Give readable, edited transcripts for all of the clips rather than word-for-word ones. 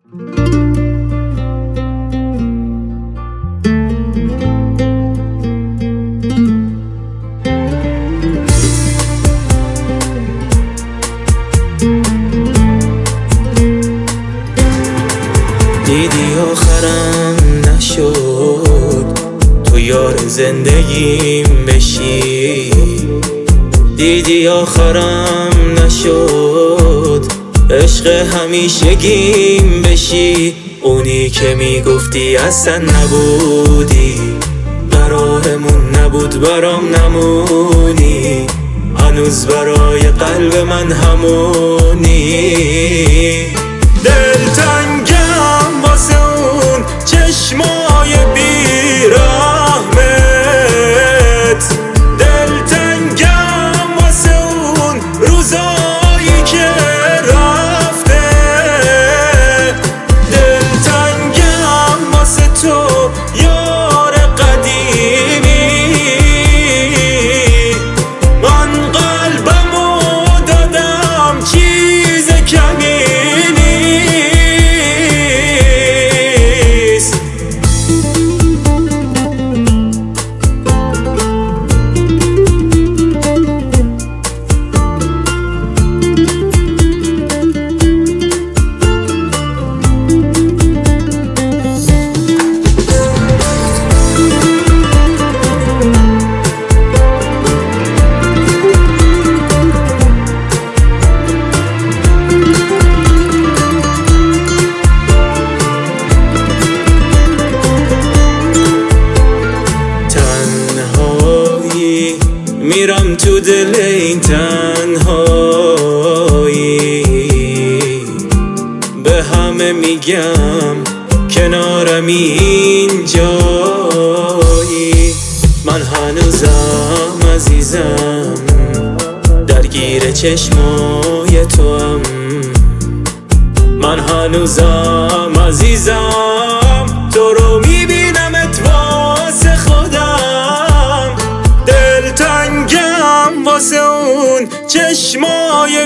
دیدی آخرم نشد تو یار زندگیم بشی، دیدی آخرم نشد عشق همیشگیم بشی. اونی که میگفتی اصلا نبودی، قرارمون نبود برام نمونی، هنوز برای قلب من همونی. دلتنگم واسه اون چشمای بیرحمت، دلتنگم واسه اون روزایی که رفته، دلتنگم واسه تو یار قدیمی. من قلبمو دادم چیز کمی میرم تو دل این تنهایی، به همه میگم کنارم اینجایی. من هنوزم عزیزم درگیر چشمای تو هم، من هنوزم عزیزم تو رو میبینمت واسه خودم. دلتنگم واسه اون چشمای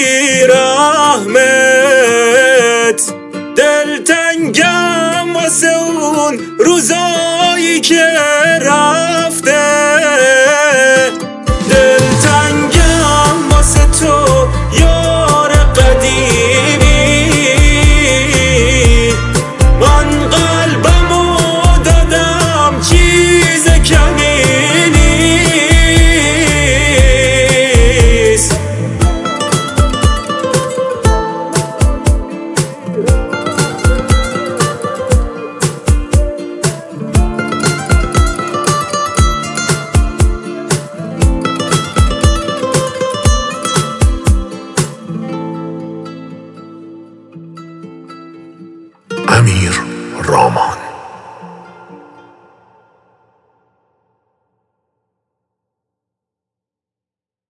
بیرحمت، دلتنگم واسه اون روزایی که